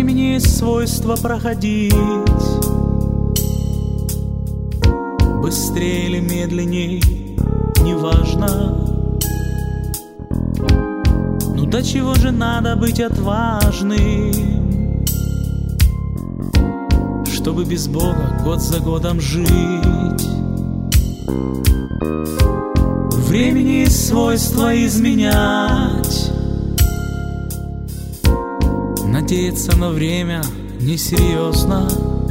времени есть свойство проходить быстрее или медленней, неважно. Ну до чего же надо быть отважным, чтобы без Бога год за годом жить? У времени есть свойство изменять. Надеяться на время несерьезно.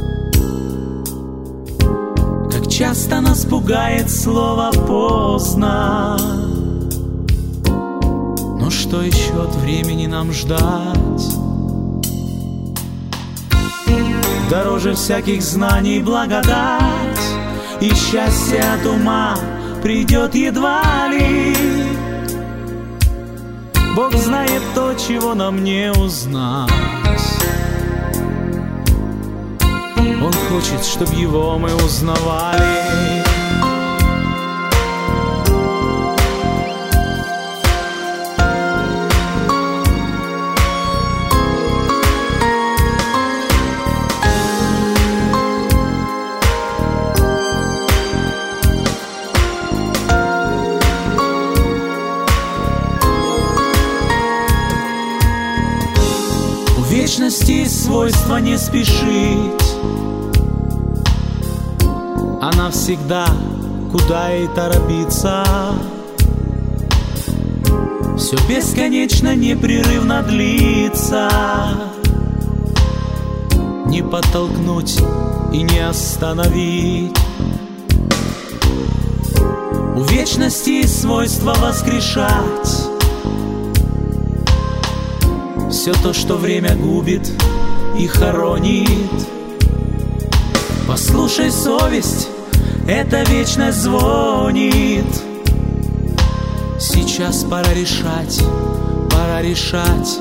Как часто нас пугает слово «поздно». Но что еще от времени нам ждать? Дороже всяких знаний благодать, и счастье от ума придет едва ли. Бог знает то, чего нам не узнать. Он хочет, чтоб его мы узнавали. У вечности свойство не спешить. Она всегда куда и торопится. Все бесконечно, непрерывно длится. Не подтолкнуть и не остановить. У вечности свойство воскрешать. Все то, что время губит и хоронит. Послушай совесть, эта вечность звонит. Сейчас пора решать, пора решать.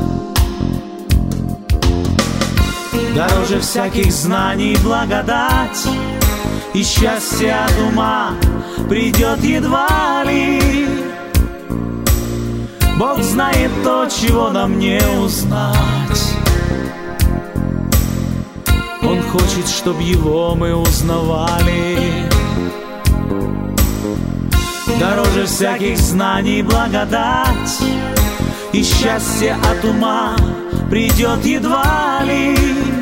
Дороже всяких знаний благодать, и счастье от ума придет едва ли. Бог знает то, чего нам не узнать. Он хочет, чтоб его мы узнавали. Дороже всяких знаний благодать, и счастье от ума придет едва ли.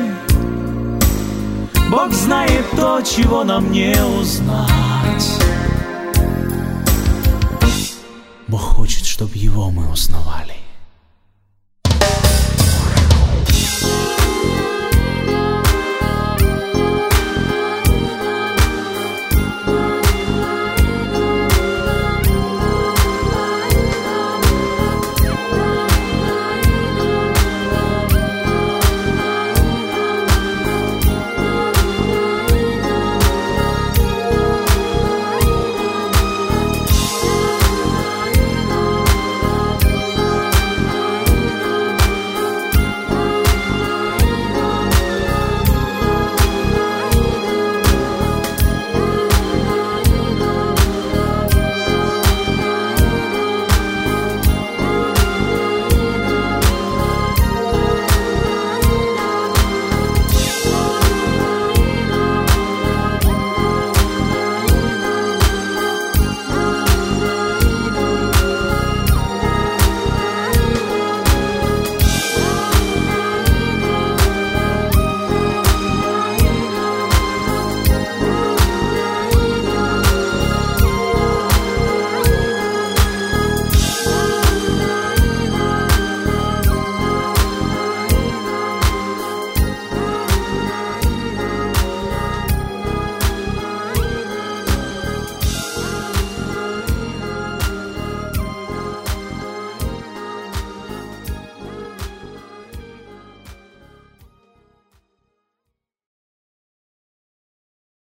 Бог знает то, чего нам не узнать. Бог хочет, чтоб его мы узнавали.